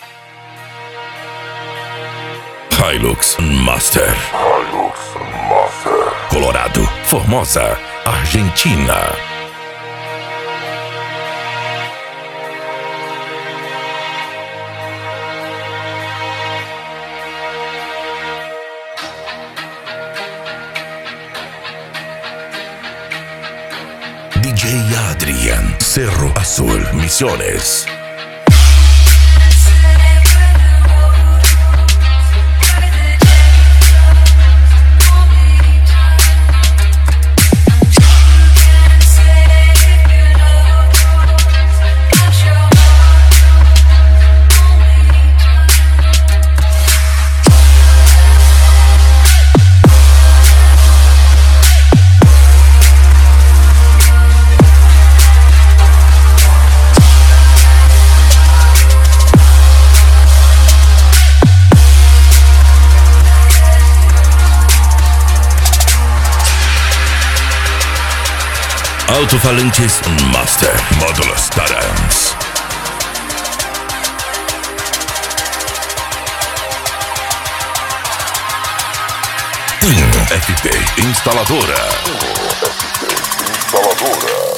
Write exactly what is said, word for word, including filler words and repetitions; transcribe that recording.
Hilux Master. Hilux Master. Colorado, Formosa, Argentina. D J Adrian, Cerro Azul, Misiones. Alto-falantes Master, módulo Starams. Team F P Instaladora. Team F P Instaladora.